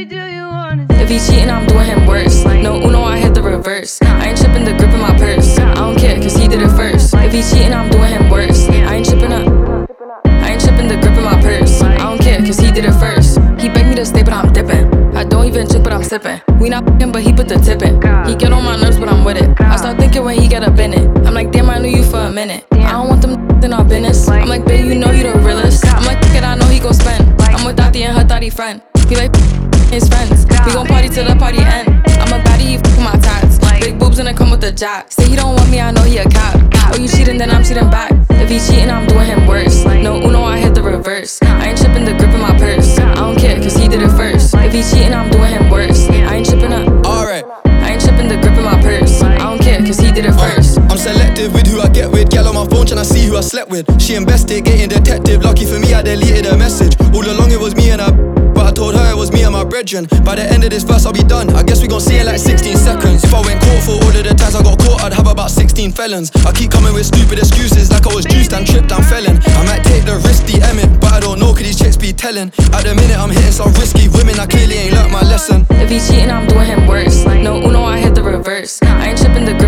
If he cheating, I'm doing him worse. No Uno, I hit the reverse. I ain't tripping the grip in my purse. I don't care, cause he did it first. If he cheating, I'm doing him worse. I ain't tripping the grip in my purse. I don't care, cause he did it first. He begged me to stay, but I'm dipping. I don't even drink, but I'm sipping. We not f***ing, but he put the tip in. He get on my nerves, but I'm with it. I start thinking when he get up in it. I'm like, damn, I knew you for a minute. I don't want them in our business. I'm like, babe, you know you the realest. I'm like, fuck it, I know he gon' spend. I'm with Dottie and her thotty friend. He like his friends. We gon' party till the party end. I'm a baddie, he f***ing my tats. Big boobs and it come with the jack. Say he don't want me, I know he a cap. Oh, you cheating, then I'm cheating back. If he cheating, I'm doing him worse. No Uno, I hit the reverse. I ain't tripping the grip in my purse. I don't care, cause he did it first. If he cheating, I'm doing him worse. I ain't tripping the grip in my purse. I don't care, cause he did it first. I'm selective with who I get with. Gal on my phone tryna see who I slept with. She investigating detective. Lucky for me, I deleted her message. All along it was me and her, but I told her it was me and my brethren. By the end of this verse I'll be done. I guess we gon' see it like 16 seconds. If I went court for all of the times I got caught, I'd have about 16 felons. I keep coming with stupid excuses like I was juiced and tripped and felon. I might take the risk DMing, but I don't know, could these chicks be telling? At the minute I'm hitting some risky women, I clearly ain't learnt my lesson. If he cheating, I'm doing him worse. No Uno, I hit the reverse. I ain't tripping the